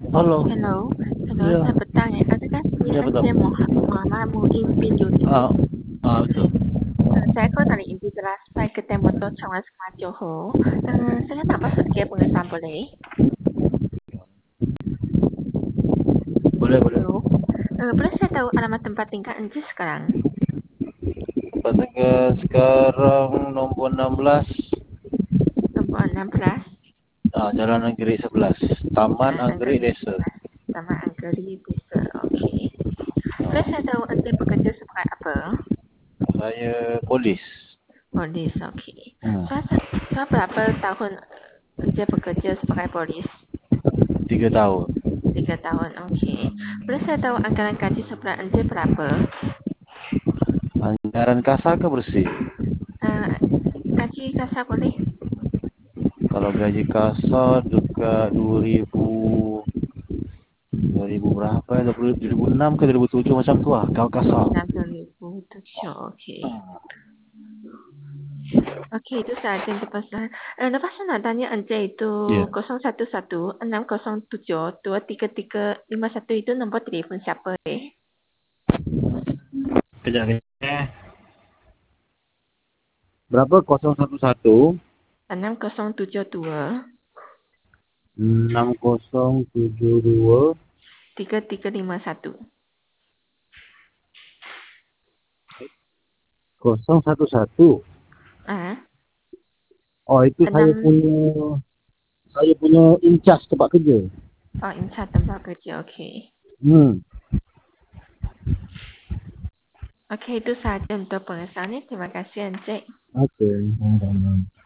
Halo. Hello, hello, Ya. saya bertanya, adakah si Ya betul. Encik Muhammad Muin bin Yusuf? Betul. Saya call dari Inditeras, saya ke Temboto, Cawan Semarang, Johor. Saya nak masuk ke pengesahan boleh? Boleh boleh. Hello. Boleh saya tahu alamat tempat tinggal Encik sekarang? Tempat sekarang nombor 16. Nombor 16, Jalan Anggerik 11. Taman Jalan Anggerik Anggerik Desa. 11, Taman Anggerik Desa. Okey. Boleh saya tahu Encik bekerja sebagai apa? Saya polis. Polis, okey. Hmm. Sudah berapa tahun Encik bekerja sebagai polis? 3 tahun. 3 tahun, okey. Boleh saya tahu anggaran gaji sebulan Encik berapa? Anggaran kasar ke bersih? Gaji kasar boleh? Kalau gaji kasar dekat 2000 berapa ya? 2006 ke 2007 macam tu lah. Kalau kasar. 2007, okey. Okey, itu sahaja untuk pesan. Lepas tu nak tanya Encik itu Ya. 011-607-23351 itu nombor telefon siapa Kejap ni. Berapa? 011 6072 6072 3351. 011. Ah, Oh, itu 6 saya punya in charge tempat kerja. oh, incat tempat kerja, okey. Hmm. Okey, itu sahaja untuk pengesahannya. Terima kasih Encik. Okey.